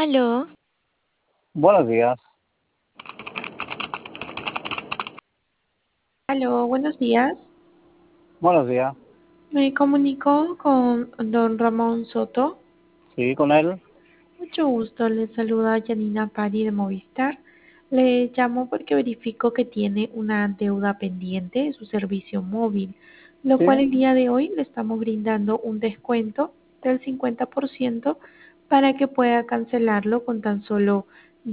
Aló, Buenos días, Aló, buenos días. buenos días. Me comunico con don Ramón Soto. Sí, con él. Mucho gusto, le saluda Janina Pari de Movistar. Le llamo porque verifico que tiene una deuda pendiente en su servicio móvil, lo Sí. cual el día de hoy le estamos brindando un descuento del 50% para que pueda cancelarlo con tan solo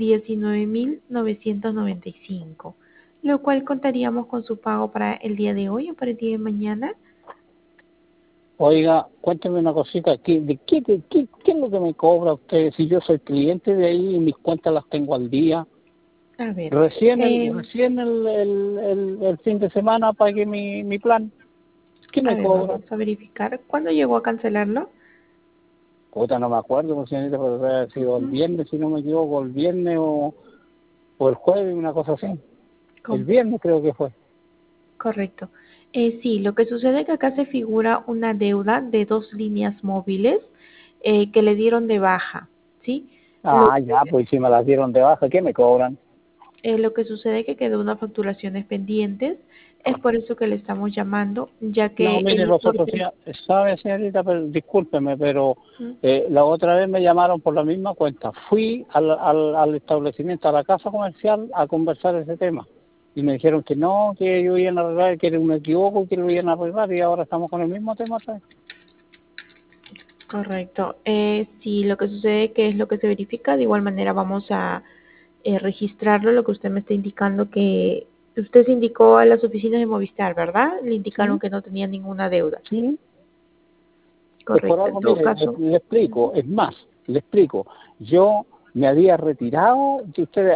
19.995, lo cual contaríamos con su pago para el día de hoy o para el día de mañana. Oiga, cuénteme una cosita. ¿Qué es lo que me cobra usted si yo soy cliente de ahí y mis cuentas las tengo al día? A ver, Recién el fin de semana pagué mi plan. ¿Qué me cobra? vamos a verificar. ¿Cuándo llegó a cancelarlo? Puta, no me acuerdo, pues, señorita, pero debe haber sido el Ujú. viernes, si no me equivoco, el viernes o el jueves, una cosa así. El Com- viernes creo que fue. Correcto. Sí, lo que sucede es que acá se figura una deuda de 2 líneas móviles que le dieron de baja, ¿sí? Lo, Ah, ya, pues si me las dieron de baja, ¿qué me cobran? lo que sucede es que quedó unas facturaciones pendientes, es por eso que le estamos llamando, ya No, que el mire, los otros importe... días, sabe, señorita, pero discúlpeme, pero Ujú. la otra vez me llamaron por la misma cuenta. Fui al establecimiento, a la casa comercial, a conversar ese tema. Y me dijeron que no, que ellos iban a arreglar, que era un equivoco, que lo iban a arreglar, y ahora estamos con el mismo tema otra vez. Correcto. Sí, lo que sucede que es lo que se verifica, de igual manera vamos a registrarlo, lo que usted me está indicando que usted se indicó a las oficinas de Movistar, ¿verdad? Le indicaron Sí, que no tenía ninguna deuda. sí. Es por Correcto. En algo, todo mire, caso, le explico, es más, le explico. Yo me había retirado, que usted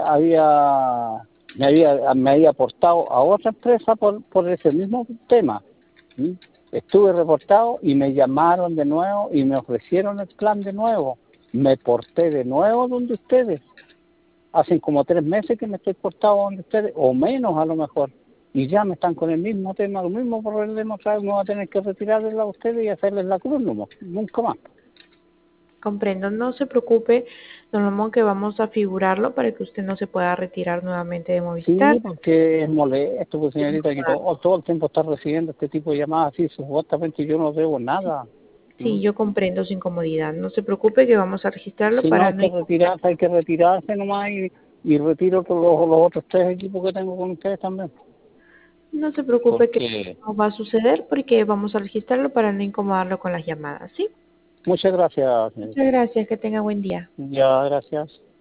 me había aportado a otra empresa por ese mismo tema. ¿Sí? Estuve reportado y me llamaron de nuevo y me ofrecieron el plan de nuevo. Me porté de nuevo donde ustedes. Hacen como 3 meses que me estoy portado donde ustedes, o menos a lo mejor. Y ya me están con el mismo tema, lo mismo problema, otra vez me voy a tener que retirarles a ustedes y hacerles la cruz, no, nunca más. comprendo, no se preocupe, don Ramón, que vamos a figurarlo para que usted no se pueda retirar nuevamente de Sí, Movistar. porque es molesto, pues, Es señorita, que normal. todo el tiempo está recibiendo este tipo de llamadas así, supuestamente yo no debo nada. ¿Mm? Sí, yo comprendo su incomodidad. No se preocupe que vamos a registrarlo Si no para no incomodar. hay que retirarse nomás y retiro todos los otros 3 equipos que tengo con ustedes también. No se preocupe que Porque, no va a suceder porque vamos a registrarlo para no incomodarlo con las llamadas, ¿sí? muchas gracias, señorita. Muchas gracias, que tenga buen día. Ya, gracias.